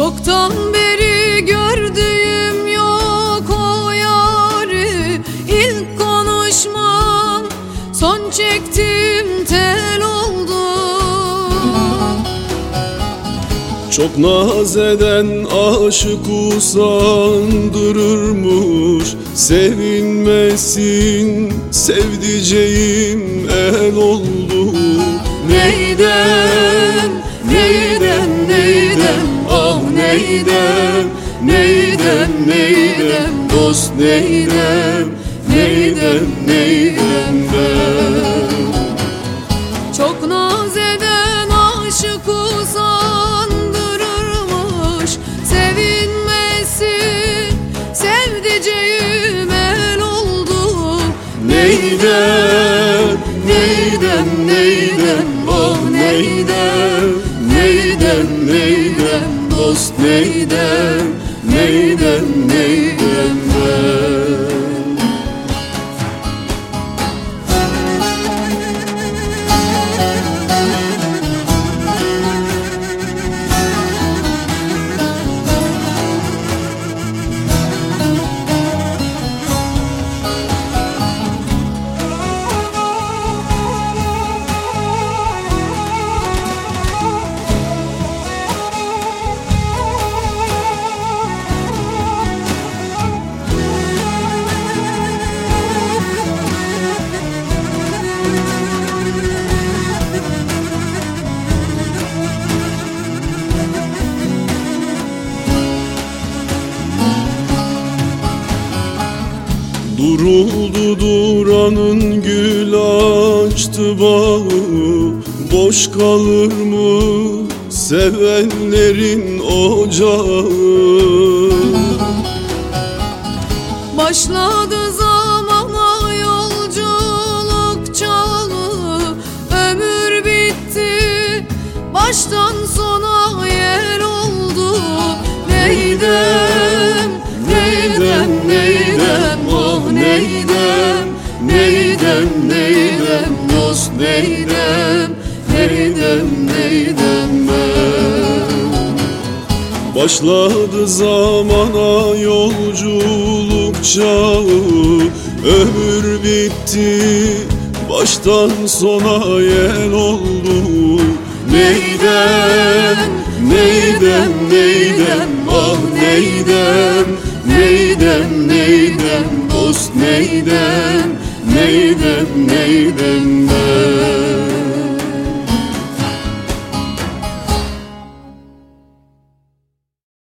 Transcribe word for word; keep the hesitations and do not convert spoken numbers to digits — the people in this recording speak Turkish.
Çoktan beri gördüğüm yok o yâri. İlk konuşmam son çektim tel oldu. Çok naz eden aşık usandırırmış. Sevinmesin sevdiceğim el oldu. Neydem, neydem, neydem, ah neydem, neydem, neydem, dost neydem, neydem, neydem ben. Çok naz eden aşık usandırırmış. Sevinmesin sevdiceğim el oldu. Neydem, Neydem, neydem, oh neydem, neydem, neydem, dost neydem, neydem, neydem ben. Duruldu duranın gül açtı bağı. Boş kalır mı sevenlerin ocağı? Başladı zamana yolculuk çağı. Ömür bitti baştan sona yer oldu. Neydem, neydem, neydem, oh neydem, neydem, neydem, dost neydem, neydem, neydem ben. Başladı zamana yolculuk çağı. Ömür bitti baştan sona yer oldu. Neydem, neydem, neydem, ah neydem, neydem, neydem, dost neydem, neydem, neydem ben.